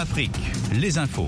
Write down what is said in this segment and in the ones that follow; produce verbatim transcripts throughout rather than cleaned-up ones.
Afrique, les infos.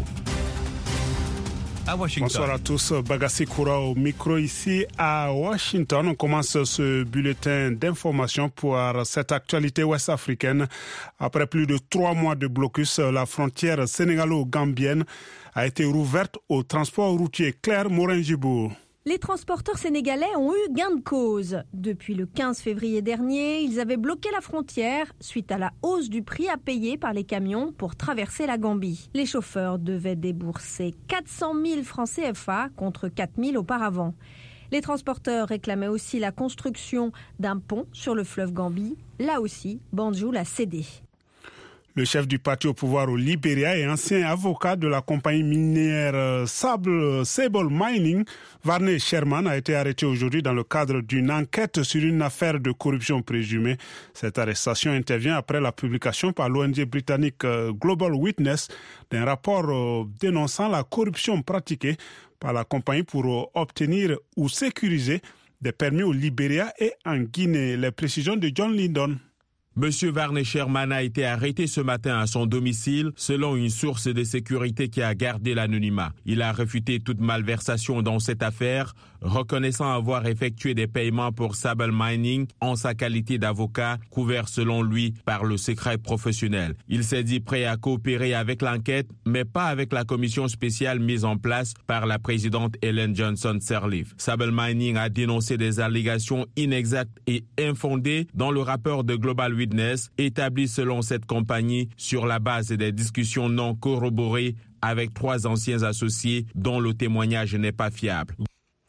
À Washington. Bonsoir à tous, Bagassi Koura au micro ici à Washington. On commence ce bulletin d'information pour cette actualité ouest-africaine. Après plus de trois mois de blocus, la frontière sénégalo-gambienne a été rouverte au transport routier. Claire Morin-Gibour. Les transporteurs sénégalais ont eu gain de cause. Depuis le quinze février dernier, ils avaient bloqué la frontière suite à la hausse du prix à payer par les camions pour traverser la Gambie. Les chauffeurs devaient débourser quatre cent mille francs C F A contre quatre mille auparavant. Les transporteurs réclamaient aussi la construction d'un pont sur le fleuve Gambie. Là aussi, Banjul l'a cédé. Le chef du parti au pouvoir au Libéria et ancien avocat de la compagnie minière Sable, Sable Mining, Varney Sherman, a été arrêté aujourd'hui dans le cadre d'une enquête sur une affaire de corruption présumée. Cette arrestation intervient après la publication par l'O N G britannique Global Witness d'un rapport dénonçant la corruption pratiquée par la compagnie pour obtenir ou sécuriser des permis au Libéria et en Guinée. Les précisions de John Lindon. Monsieur Varney Sherman a été arrêté ce matin à son domicile, selon une source de sécurité qui a gardé l'anonymat. Il a réfuté toute malversation dans cette affaire, reconnaissant avoir effectué des paiements pour Sable Mining en sa qualité d'avocat, couvert selon lui par le secret professionnel. Il s'est dit prêt à coopérer avec l'enquête, mais pas avec la commission spéciale mise en place par la présidente Ellen Johnson Sirleaf. Sable Mining a dénoncé des allégations inexactes et infondées dans le rapport de Global Witness établi selon cette compagnie sur la base des discussions non corroborées avec trois anciens associés dont le témoignage n'est pas fiable.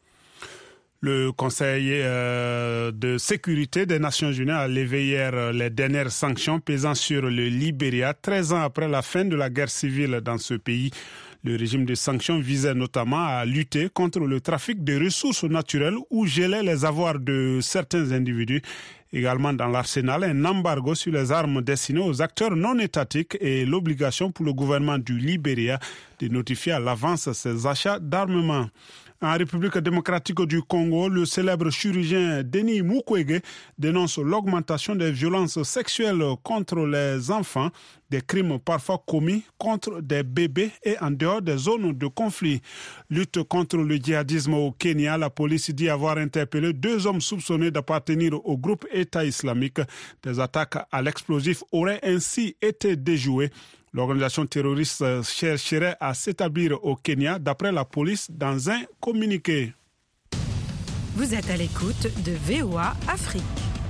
Le Conseil euh, de sécurité des Nations Unies a levé hier les dernières sanctions pesant sur le Libéria, treize ans après la fin de la guerre civile dans ce pays. Le régime de sanctions visait notamment à lutter contre le trafic de ressources naturelles ou geler les avoirs de certains individus. Également dans l'arsenal, un embargo sur les armes destinées aux acteurs non étatiques et l'obligation pour le gouvernement du Libéria de notifier à l'avance ses achats d'armement. En République démocratique du Congo, le célèbre chirurgien Denis Mukwege dénonce l'augmentation des violences sexuelles contre les enfants, des crimes parfois commis contre des bébés et en dehors des zones de conflit. Lutte contre le djihadisme au Kenya, la police dit avoir interpellé deux hommes soupçonnés d'appartenir au groupe État islamique. Des attaques à l'explosif auraient ainsi été déjouées. L'organisation terroriste chercherait à s'établir au Kenya, d'après la police, dans un communiqué. Vous êtes à l'écoute de V O A Afrique.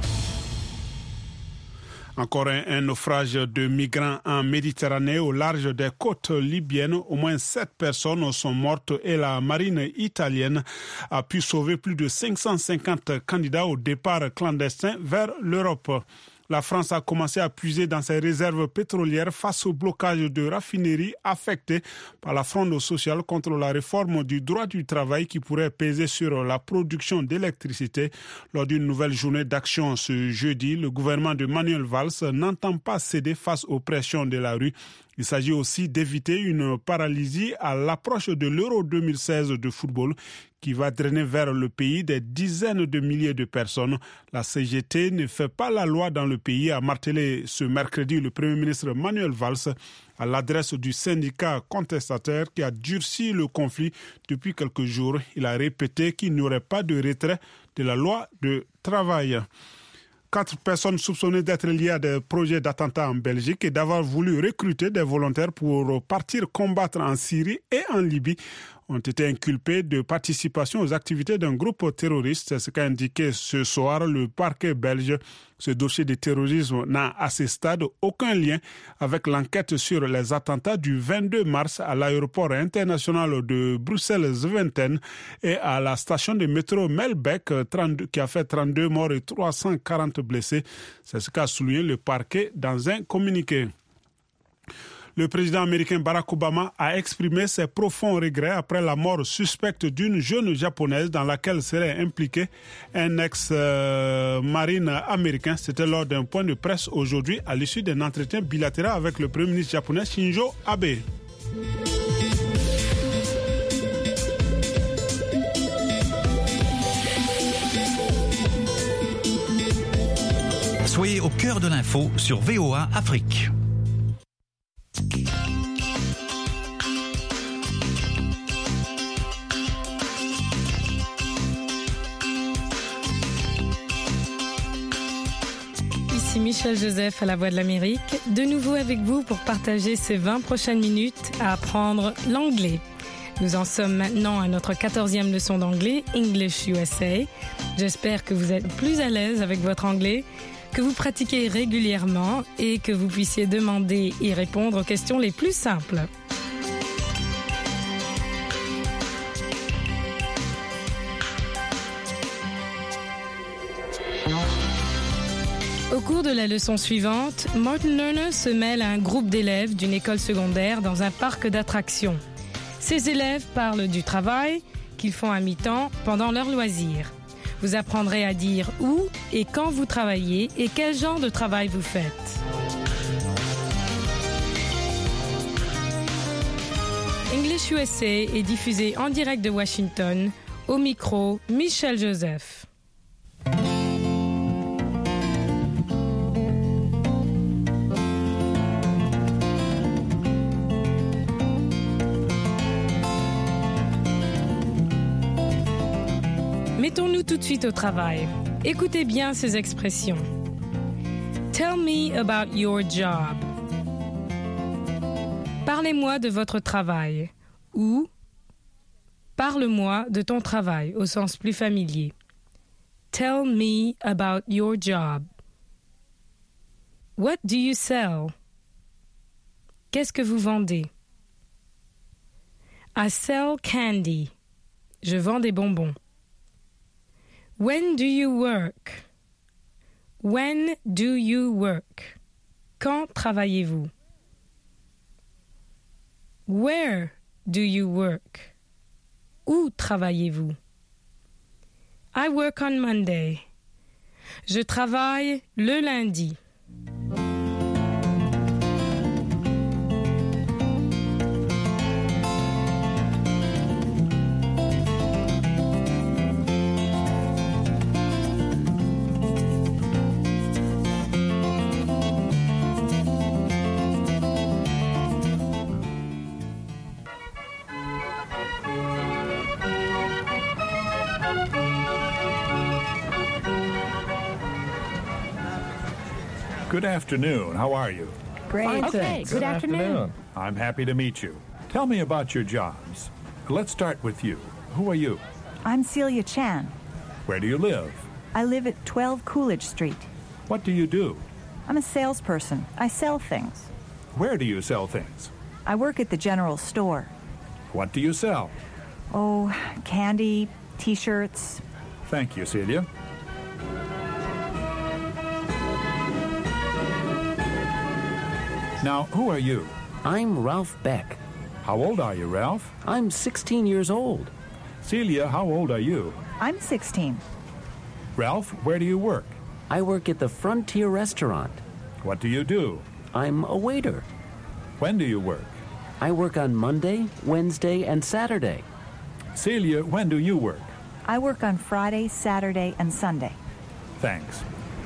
Encore un, un naufrage de migrants en Méditerranée au large des côtes libyennes. Au moins sept personnes sont mortes et la marine italienne a pu sauver plus de cinq cent cinquante candidats au départ clandestin vers l'Europe. La France a commencé à puiser dans ses réserves pétrolières face au blocage de raffineries affectées par la fronde sociale contre la réforme du droit du travail qui pourrait peser sur la production d'électricité. Lors d'une nouvelle journée d'action ce jeudi, le gouvernement de Manuel Valls n'entend pas céder face aux pressions de la rue. Il s'agit aussi d'éviter une paralysie à l'approche de l'Euro deux mille seize de football qui va drainer vers le pays des dizaines de milliers de personnes. La C G T ne fait pas la loi dans le pays, a martelé ce mercredi le Premier ministre Manuel Valls à l'adresse du syndicat contestataire qui a durci le conflit depuis quelques jours. Il a répété qu'il n'y aurait pas de retrait de la loi de travail. Quatre personnes soupçonnées d'être liées à des projets d'attentats en Belgique et d'avoir voulu recruter des volontaires pour partir combattre en Syrie et en Libye ont été inculpés de participation aux activités d'un groupe terroriste. C'est ce qu'a indiqué ce soir le parquet belge. Ce dossier de terrorisme n'a à ce stade aucun lien avec l'enquête sur les attentats du vingt-deux mars à l'aéroport international de Bruxelles-Zwentem et à la station de métro Melbeck qui a fait trente-deux morts et trois cent quarante blessés. C'est ce qu'a souligné le parquet dans un communiqué. Le président américain Barack Obama a exprimé ses profonds regrets après la mort suspecte d'une jeune japonaise dans laquelle serait impliqué un ex-marine américain. C'était lors d'un point de presse aujourd'hui à l'issue d'un entretien bilatéral avec le premier ministre japonais Shinzo Abe. Soyez au cœur de l'info sur V O A Afrique. ici Michel Joseph à La Voix de l'Amérique, de nouveau avec vous pour partager ces vingt prochaines minutes à apprendre l'anglais. Nous en sommes maintenant à notre quatorzième leçon d'anglais, English U S A. J'espère que vous êtes plus à l'aise avec votre anglais, que vous pratiquez régulièrement et que vous puissiez demander et répondre aux questions les plus simples. Au cours de la leçon suivante, Martin Lerner se mêle à un groupe d'élèves d'une école secondaire dans un parc d'attractions. Ces élèves parlent du travail qu'ils font à mi-temps pendant leurs loisirs. Vous apprendrez à dire où et quand vous travaillez et quel genre de travail vous faites. English U S A est diffusé en direct de Washington. Au micro, Michel Joseph. Mettons-nous tout de suite au travail. Écoutez bien ces expressions. Tell me about your job. Parlez-moi de votre travail. Ou parle-moi de ton travail au sens plus familier. Tell me about your job. What do you sell? Qu'est-ce que vous vendez? I sell candy. Je vends des bonbons. When do you work? When do you work? Quand travaillez-vous? Where do you work? Où travaillez-vous? I work on Monday. Je travaille le lundi. Good afternoon. How are you? Great. Fine, Okay, thanks. good, Good afternoon. afternoon. I'm happy to meet you. Tell me about your jobs. Let's start with you. Who are you? I'm Celia Chan. Where do you live? I live at twelve Coolidge Street. What do you do? I'm a salesperson. I sell things. Where do you sell things? I work at the general store. What do you sell? Oh, candy, T-shirts. Thank you, Celia. Now, who are you? I'm Ralph Beck. How old are you, Ralph? I'm sixteen years old. Celia, how old are you? I'm sixteen. Ralph, where do you work? I work at the Frontier Restaurant. What do you do? I'm a waiter. When do you work? I work on Monday, Wednesday, and Saturday. Celia, when do you work? I work on Friday, Saturday, and Sunday. Thanks.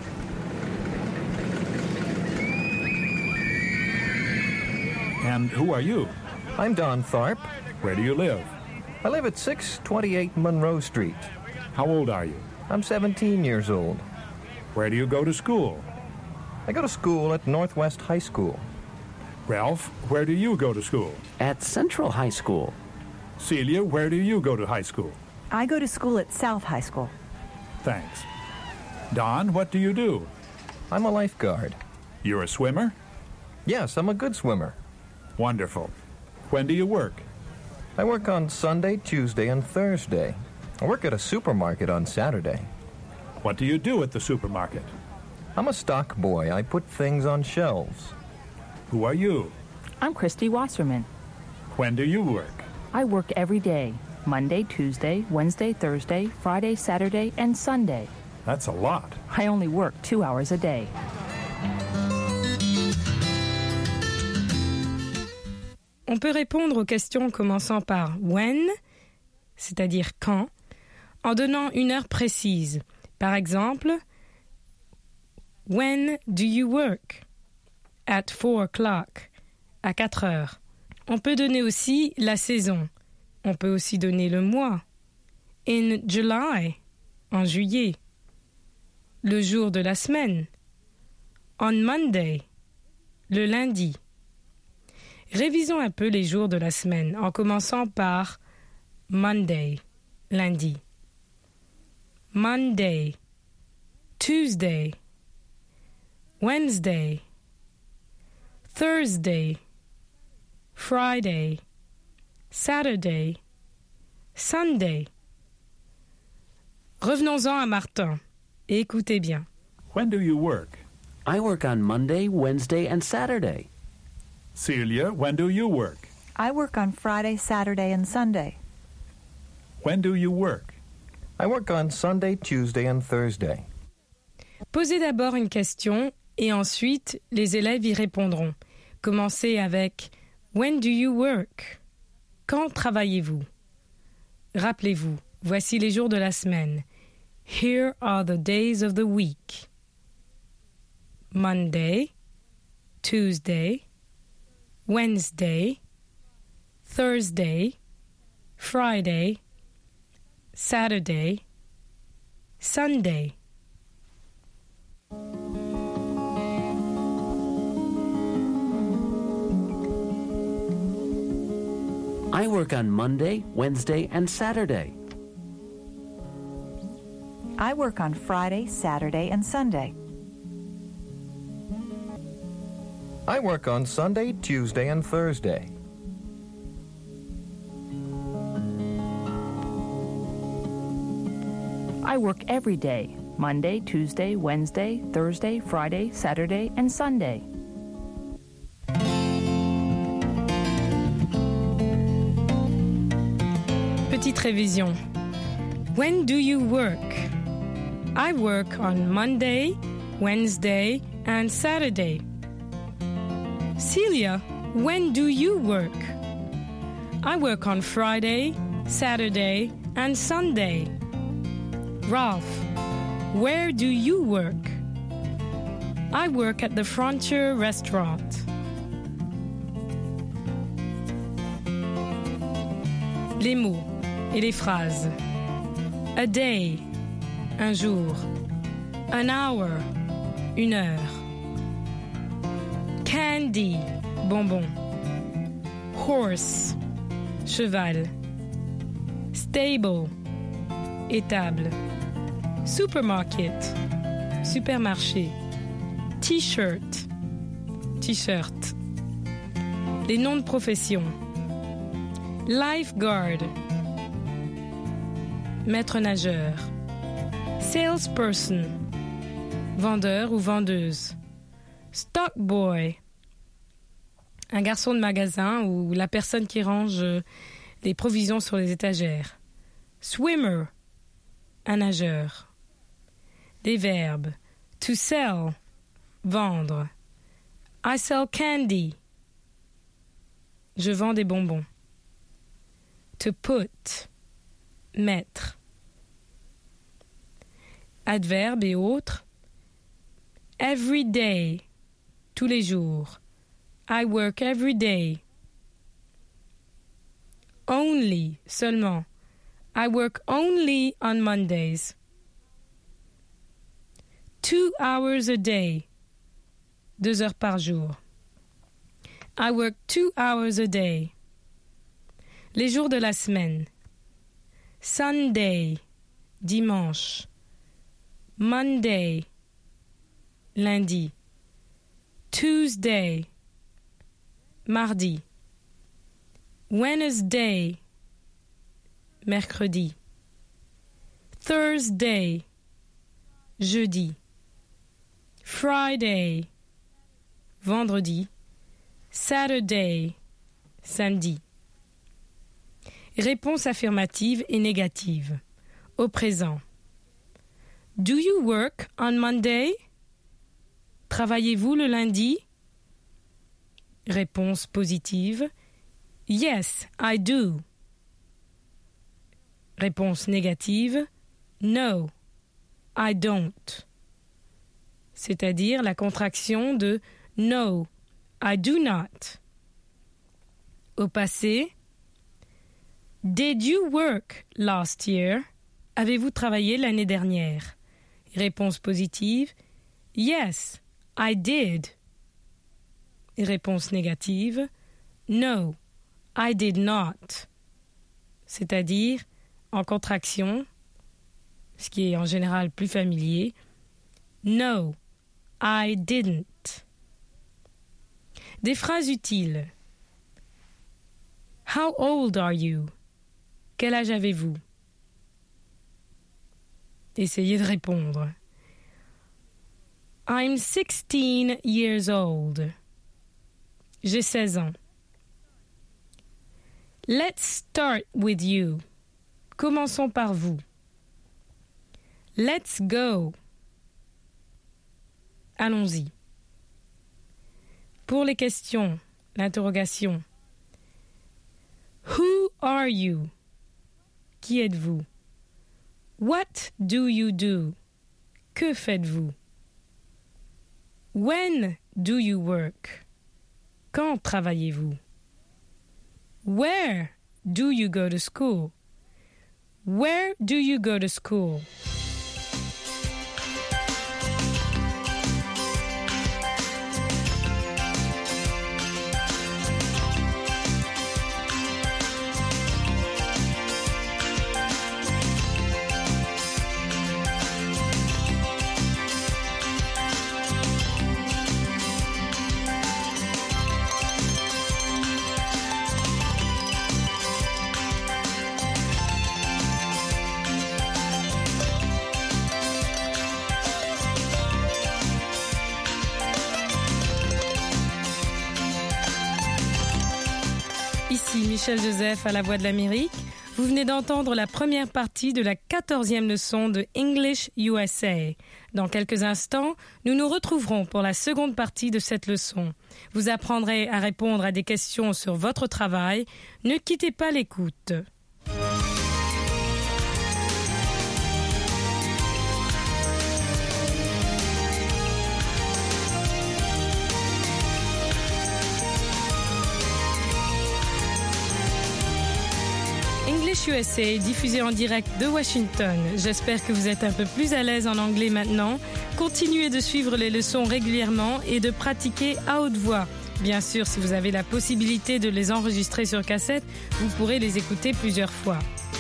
And who are you? I'm Don Tharp. Where do you live? I live at six twenty-eight Monroe Street. How old are you? I'm seventeen years old. Where do you go to school? I go to school at Northwest High School. Ralph, where do you go to school? At Central High School. Celia, where do you go to high school? I go to school at South High School. Thanks. Don, what do you do? I'm a lifeguard. You're a swimmer? Yes, I'm a good swimmer. Wonderful. When do you work? I work on Sunday, Tuesday, and Thursday. I work at a supermarket on Saturday. What do you do at the supermarket? I'm a stock boy. I put things on shelves. Who are you? I'm Christy Wasserman. When do you work? I work every day. Monday, Tuesday, Wednesday, Thursday, Friday, Saturday, and Sunday. That's a lot. I only work two hours a day. On peut répondre aux questions commençant par when, c'est-à-dire quand, en donnant une heure précise. Par exemple, when do you work? At four o'clock. À quatre heures. On peut donner aussi la saison. On peut aussi donner le mois. In July, en juillet. Le jour de la semaine. On Monday, le lundi. Révisons un peu les jours de la semaine en commençant par Monday, lundi. Monday, Tuesday, Wednesday, Thursday, Friday, Saturday, Sunday. Revenons-en à Martin et écoutez bien. When do you work? I work on Monday, Wednesday, and Saturday. Celia, when do you work? I work on Friday, Saturday, and Sunday. When do you work? I work on Sunday, Tuesday, and Thursday. Posez d'abord une question et ensuite les élèves y répondront. Commencez avec When do you work? Quand travaillez-vous? Rappelez-vous, voici les jours de la semaine. Here are the days of the week. Monday, Tuesday, Wednesday, Thursday, Friday, Saturday, Sunday. I work on Monday, Wednesday, and Saturday. I work on Friday, Saturday, and Sunday. I work on Sunday, Tuesday, and Thursday. I work every day, Monday, Tuesday, Wednesday, Thursday, Friday, Saturday, and Sunday. Petite révision. When do you work? I work on Monday, Wednesday, and Saturday. Celia, when do you work? I work on Friday, Saturday, and Sunday. Ralph, where do you work? I work at the Frontier Restaurant. Les mots et les phrases. A day, un jour. An hour, une heure. Candy, bonbon. Horse, cheval. Stable, étable. Supermarket, supermarché. T-shirt, t-shirt. Les noms de profession. Lifeguard, maître nageur. Salesperson, vendeur ou vendeuse. Stock boy, un garçon de magasin ou la personne qui range les provisions sur les étagères. Swimmer, un nageur. Des verbes. To sell, vendre. I sell candy, je vends des bonbons. To put, mettre. Adverbe et autres. Every day, tous les jours. I work every day. Only, seulement. I work only on Mondays. Two hours a day, deux heures par jour. I work two hours a day. Les jours de la semaine. Sunday, dimanche. Monday, lundi. Tuesday, mardi. Wednesday, mercredi. Thursday, jeudi. Friday, vendredi. Saturday, samedi. Réponse affirmative et négative. Au présent. Do you work on Monday? Travaillez-vous le lundi? Réponse positive. Yes, I do. Réponse négative. No, I don't. C'est-à-dire la contraction de no, I do not. Au passé. Did you work last year? Avez-vous travaillé l'année dernière? Réponse positive. Yes, I did. Et réponse négative, no, I did not. C'est-à-dire, en contraction, ce qui est en général plus familier, no, I didn't. Des phrases utiles. How old are you? Quel âge avez-vous? Essayez de répondre. I'm sixteen years old. J'ai seize ans. Let's start with you. Commençons par vous. Let's go. Allons-y. Pour les questions, l'interrogation. Who are you? Qui êtes-vous? What do you do? Que faites-vous? When do you work? Quand travaillez-vous? Where do you go to school? Where do you go to school? Ici Michel Joseph à la Voix de l'Amérique. Vous venez d'entendre la première partie de la quatorzième leçon de English U S A. Dans quelques instants, nous nous retrouverons pour la seconde partie de cette leçon. Vous apprendrez à répondre à des questions sur votre travail. Ne quittez pas l'écoute. English U S A, diffusé en direct de Washington. J'espère que vous êtes un peu plus à l'aise en anglais maintenant. Continuez de suivre les leçons régulièrement et de pratiquer à haute voix. Bien sûr, si vous avez la possibilité de les enregistrer sur cassette, vous pourrez les écouter plusieurs fois.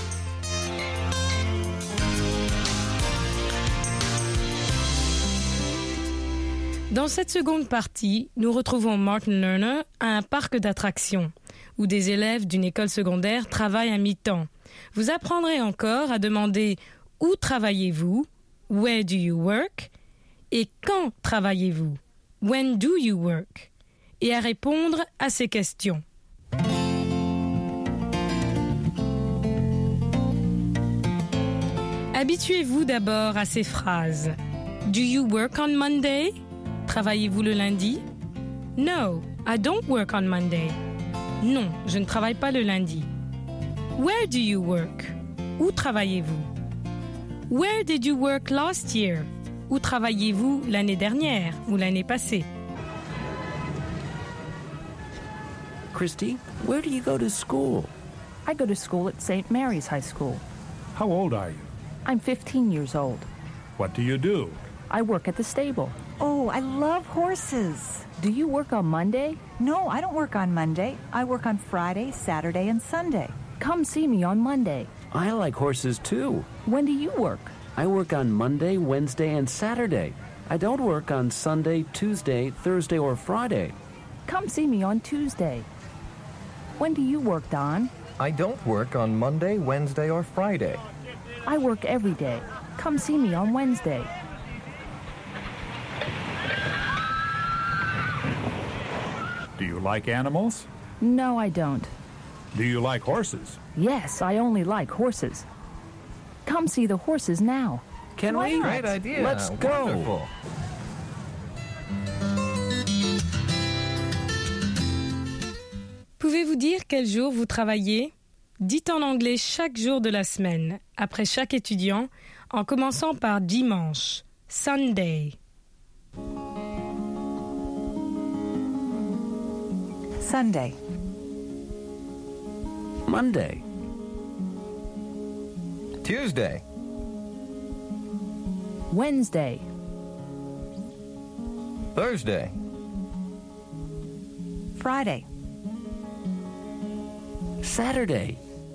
Dans cette seconde partie, nous retrouvons Martin Lerner à un parc d'attractions, où des élèves d'une école secondaire travaillent à mi-temps. Vous apprendrez encore à demander « Où travaillez-vous » « Where do you work » et « Quand travaillez-vous » « When do you work » et à répondre à ces questions. Habituez-vous d'abord à ces phrases. « Do you work on Monday » Travaillez-vous le lundi? No, I don't work on Monday. Non, je ne travaille pas le lundi. Where do you work? Où travaillez-vous? Where did you work last year? Où travaillez-vous l'année dernière ou l'année passée? Christy, where do you go to school? I go to school at Saint Mary's High School. How old are you? I'm fifteen years old. What do you do? I work at the stable. Oh, I love horses. Do you work on Monday? No, I don't work on Monday. I work on Friday, Saturday, and Sunday. Come see me on Monday. I like horses too. When do you work? I work on Monday, Wednesday, and Saturday. I don't work on Sunday, Tuesday, Thursday, or Friday. Come see me on Tuesday. When do you work, Don? I don't work on Monday, Wednesday, or Friday. I work every day. Come see me on Wednesday. Do you like animals? No, I don't. Do you like horses? Yes, I only like horses. Come see the horses now. Can Why we? not? Great idea. Let's go. Wonderful. Pouvez-vous dire quel jour vous travaillez? Dites en anglais chaque jour de la semaine, après chaque étudiant, en commençant par dimanche, Sunday. Sunday. Monday. Tuesday. Wednesday. Thursday. Friday. Saturday.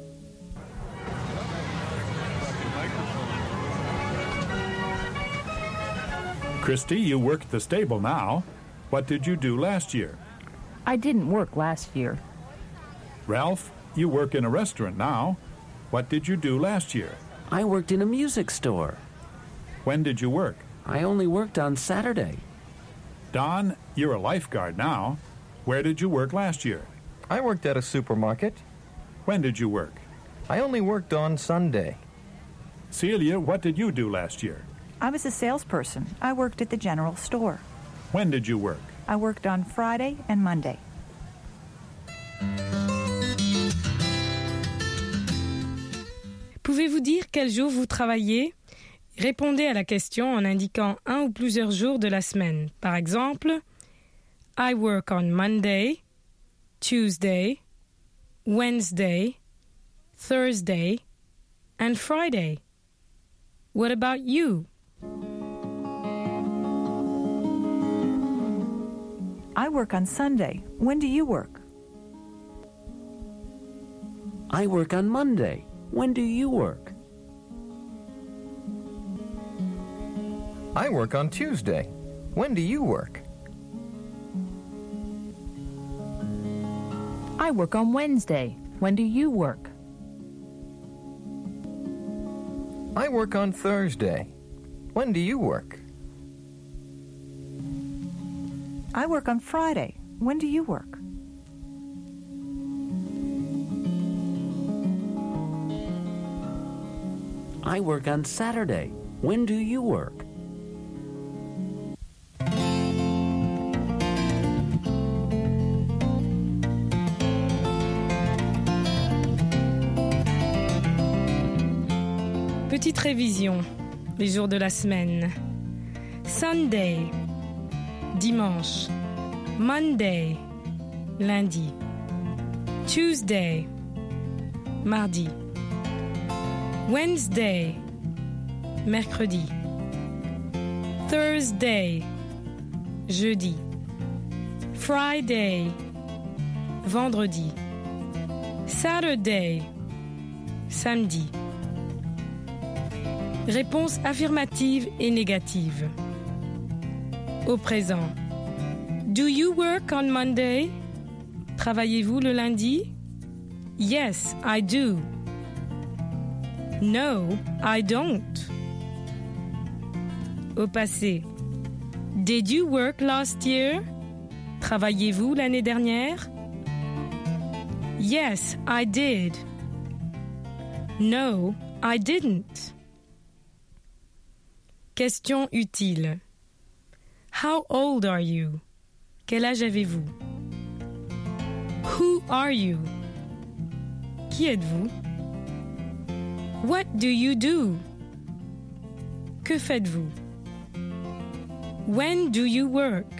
Christy, you work at the stable now. What did you do last year? I didn't work last year. Ralph, you work in a restaurant now. What did you do last year? I worked in a music store. When did you work? I only worked on Saturday. Don, you're a lifeguard now. Where did you work last year? I worked at a supermarket. When did you work? I only worked on Sunday. Celia, what did you do last year? I was a salesperson. I worked at the general store. When did you work? I worked on Friday and Monday. Pouvez-vous dire quel jour vous travaillez? Répondez à la question en indiquant un ou plusieurs jours de la semaine. Par exemple, I work on Monday, Tuesday, Wednesday, Thursday, and Friday. What about you? I work on Sunday. When do you work? I work on Monday. When do you work? I work on Tuesday. When do you work? I work on Wednesday. When do you work? I work on Thursday. When do you work? I work on Friday. When do you work? I work on Saturday. When do you work? Petite révision, les jours de la semaine. Sunday, dimanche. Monday, lundi. Tuesday, mardi. Wednesday, mercredi. Thursday, jeudi. Friday, vendredi. Saturday, samedi. Réponse affirmative et négative. Au présent. Do you work on Monday? Travaillez-vous le lundi? Yes, I do. No, I don't. Au passé. Did you work last year? Travaillez-vous l'année dernière? Yes, I did. No, I didn't. Question utile. How old are you? Quel âge avez-vous? Who are you? Qui êtes-vous? What do you do? Que faites-vous? When do you work?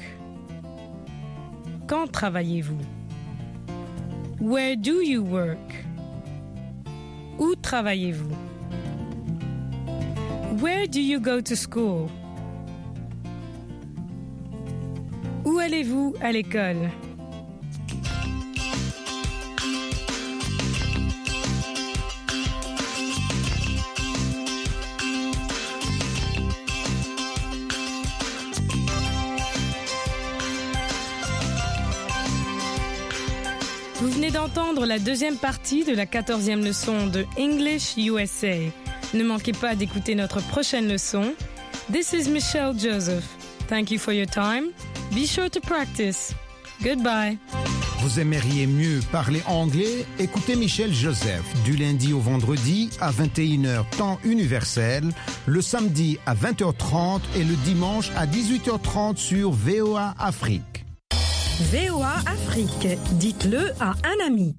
Quand travaillez-vous? Where do you work? Où travaillez-vous? Where do you go to school? Où allez-vous à l'école? Vous venez d'entendre la deuxième partie de la quatorzième leçon de English U S A. Ne manquez pas d'écouter notre prochaine leçon. This is Michelle Joseph. Thank you for your time. Be sure to practice. Goodbye. Vous aimeriez mieux parler anglais? Écoutez Michelle Joseph du lundi au vendredi à vingt et une heures temps universel, le samedi à vingt heures trente et le dimanche à dix-huit heures trente sur V O A Afrique. V O A Afrique, dites-le à un ami.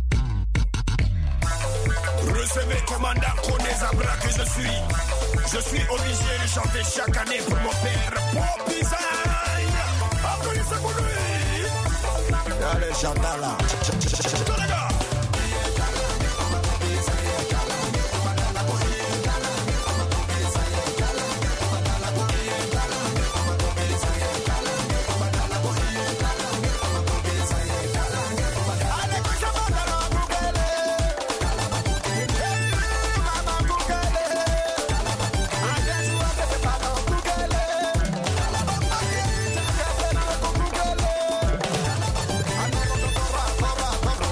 Recevez commandant Konezabra que je suis. Je suis obligé de chanter chaque année pour mon père Pop Design. Applaudissez pour lui. Allez, chantez là.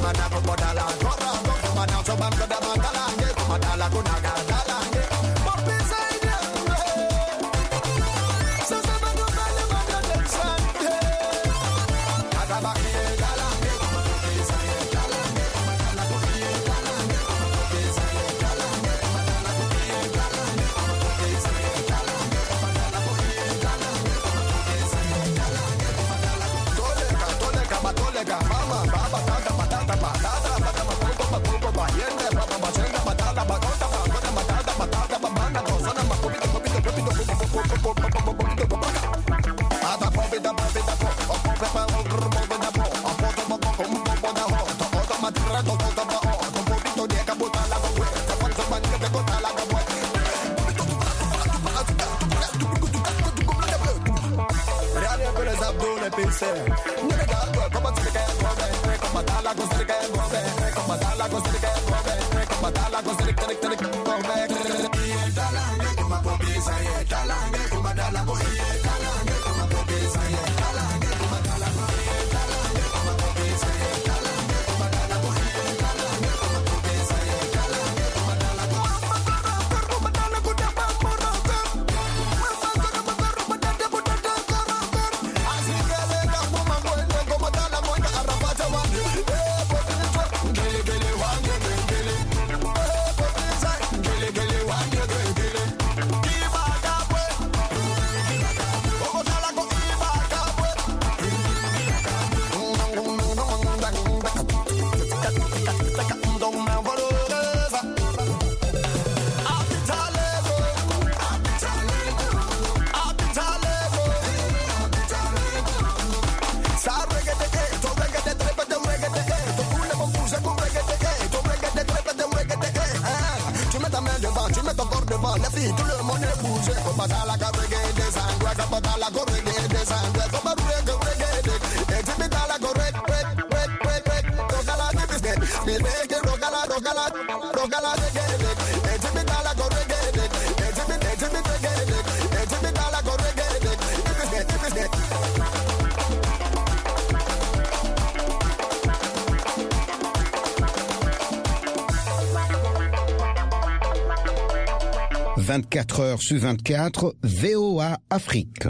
vingt-quatre heures sur vingt-quatre, V O A Afrique.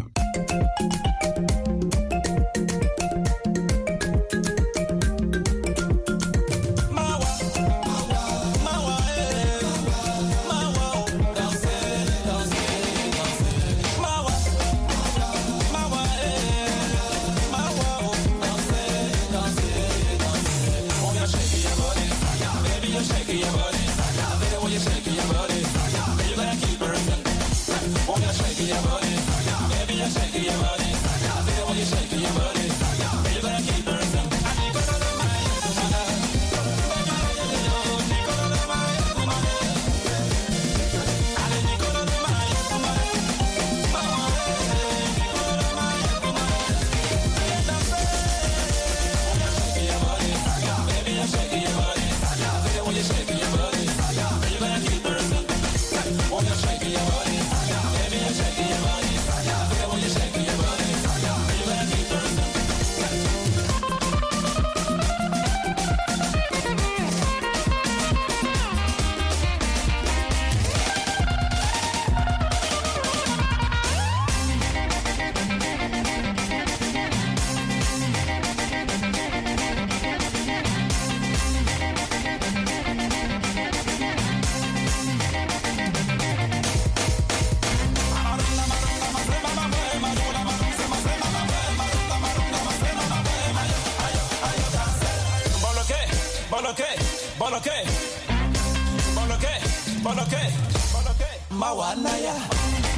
Boloke, boloke, boloke, mawanaya.